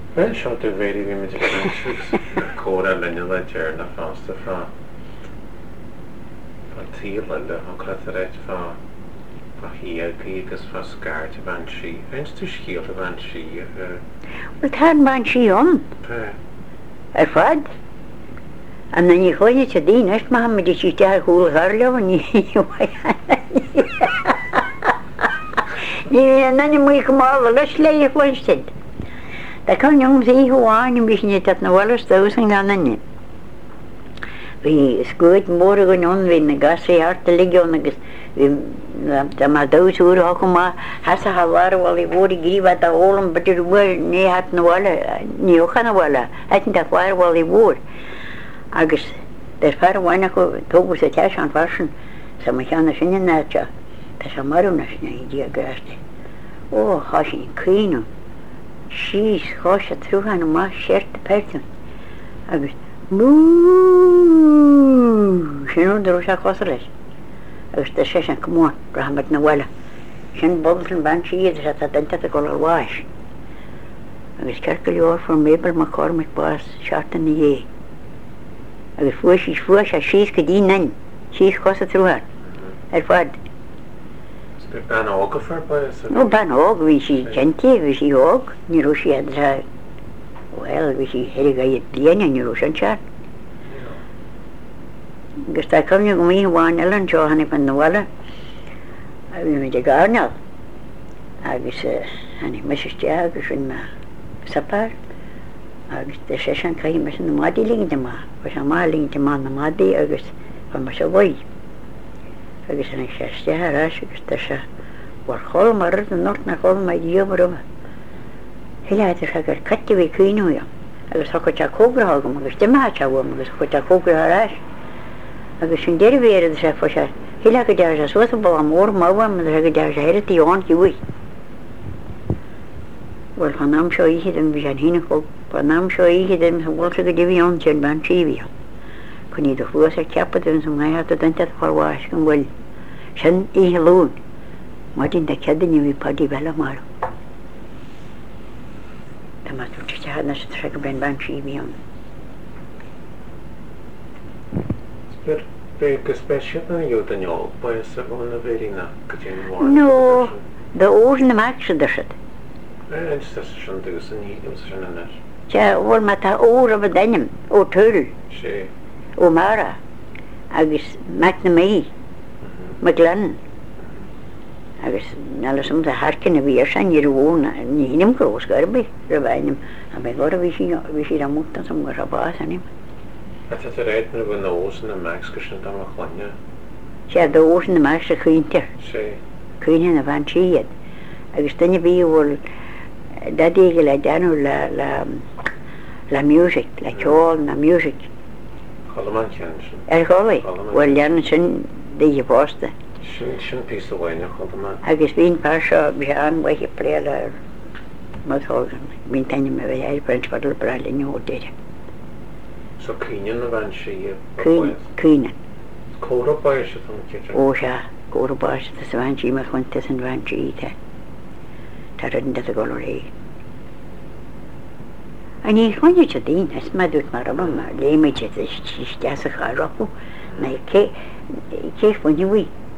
Ben seo do bhéidir bhí me córa lenne le dear na fásta fá tí le chora a réit fá híagaí agus fá scair a bhain si. Ains tú scíal a bhain si Well, tá ban síón ar fad. A na ní chuine te dínas má me de sí te húil gar le ní ní na mu go mála leis le a chuinstead. Tá chu jom í háin bis ní dat na bhlas dos an ganne. Bhí scuid mór go non hí na gasí hartta legion agus má dosúr ha go má has a hahar bhil i bhór gríomh a ólam betir bhfuil ní hat na bhile níochan na bhile hetin a bhhair bhil i bhór. Agus der fear bhaine go tógus a teis an farsin sa me cheanna sinne náte tá sa marúna sinna i dí a gráiste. Ó há sin cíú síos cháis a trúchan má séirt a pertin agus mú sinú dró se cosa leis agus tá sé an cumá rahamad na bhile sin bogan ban siad a tá denta a go bháis agus ceir go leor for mébal má cormid bás seaartta na dhé. Agus fuas a síos go dí nain síos cosa trúhar ar fad. Ben ága far No ban ág bhí sí gentí bhí sí ág níró sí adra well bhí sí heirigh iad bliana níró an seart. Agus tá cumne go mí bháin eile an seo hanna fan na bhile a bhí me de gárneal agus hanna meiste agus fin me sapar agus de sé an caihí me na mádí lingte má bas an má lingte má na mádí agus fan me se bhaid agus an séiste arás agus tá se bhar choil mar an nort na choil maid díomrum hiileidir a gur catte bhí cuiúja agus thu te cógrahagam agus demáte bhm agus chu te cógra arás agus sin déirhhéad sé fo se hiile go deir a suas b a mór máham a go deir sé héir tíáin hiúi. Well fan am seo íhidim bhí an híine cho fan am seo íhidim sa bhil go dihíon sin ban tíhí. Chn í do fuas a ceapadún som maithe a danta choháis go bhfuil sin ihe lún má dín de cedaní bhí padí bheile mar. Tá má tú te hena sa tre go ben ban tíhíon. Be go speisiad na dú daneol ba sa bhna bhéína go dtíon No, de óir na meach se deisiid. sin dús an hídum sin in Te bhfuil me tá óra a dainem ó tuil sé ó mara agus meach na mí me glenn agus nalasum a harcin a bhí san ar bhna nínim grós garbe ra bhainim a me gá bhí sí a múta som go rabá anim. a réit na bh nós na mex go sin am chlanne sé do ós na meach sa chuinte sé chuine na bhain siad agus dunne bhí bhfuil dadíige le deanú le music le ceáil na music choman cean sin ar chola bhfuil leanan sin dé básta sin pí bhhaine choman agus bhín pá seo bhí an bhaithe préile ar máthgan bhín taine me bheith éir brent fadal breile neódéire. so cíine na bhain si Cuine córapáir se fan ce ó se córapáiste sa bhain sí mar chuinte san bhain síte tá rinne a go ré. A ní chuine te dín is me dút mar am léimiide te a charapú na cé fanniuí